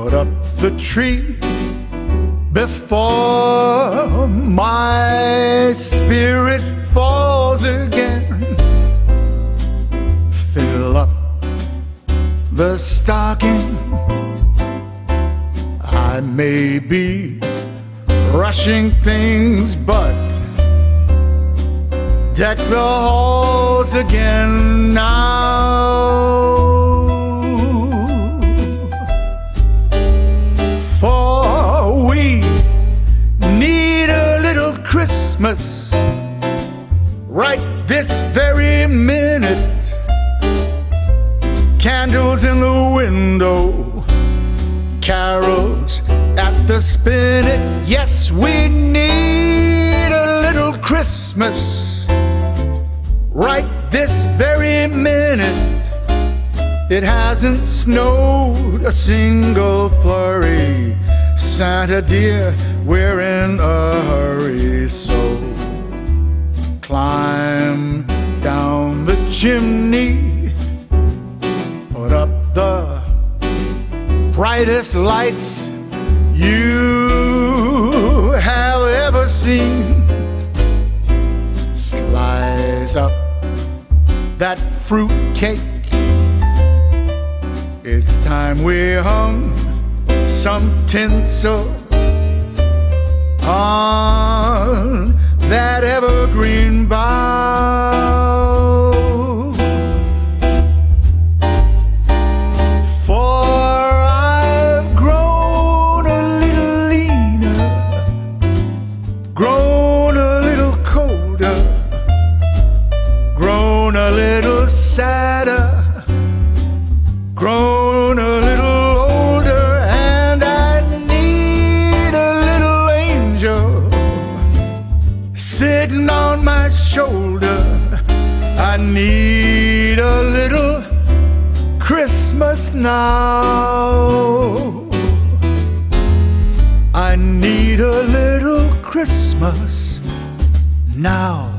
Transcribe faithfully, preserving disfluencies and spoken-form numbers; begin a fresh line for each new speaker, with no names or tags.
put up the tree before my spirit falls again. Fill up the stocking. I may be rushing things, but deck the halls again now. For we need a little Christmas right this very minute. Candles in the window, carols at the spinet. Yes, we need a little Christmas right this very minute. It hasn't snowed a single flurry. Santa dear, we're in a hurry. So climb down the chimney, put up the brightest lights you have ever seen. Slice up that fruit cake. It's time we hung some tinsel on that evergreen bough. For I've grown a little leaner, grown a little colder, grown a little sadder, grown a little older, and I need a little angel sitting on my shoulder. I need a little Christmas now. I need a little Christmas now.